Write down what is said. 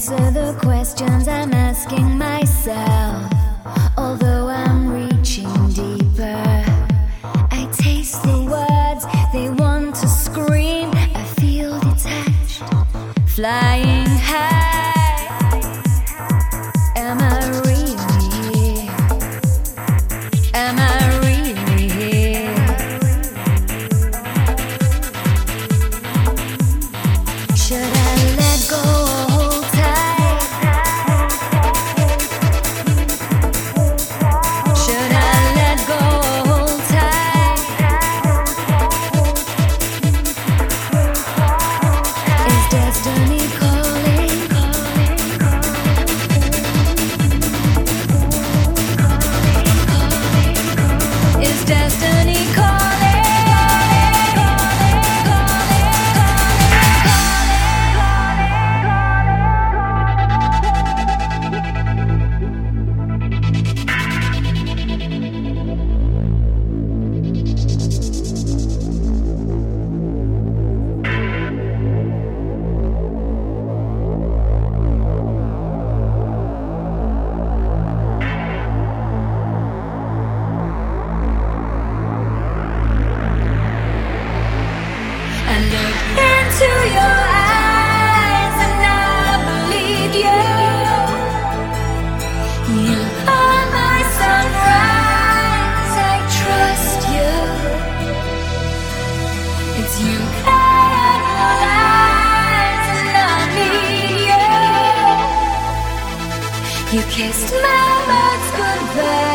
answer the questions I'm asking myself. Although I'm reaching deeper, I taste the words they want to scream. I feel detached, flying high. Am I really here? Am I really here? Should I let go or hold tight? Should I let go or hold tight? Is destiny calling? Is destiny calling? I look into your eyes and I believe you. You are my sunrise, I trust you. It's you I analyze and I need you. You kissed my words goodbye.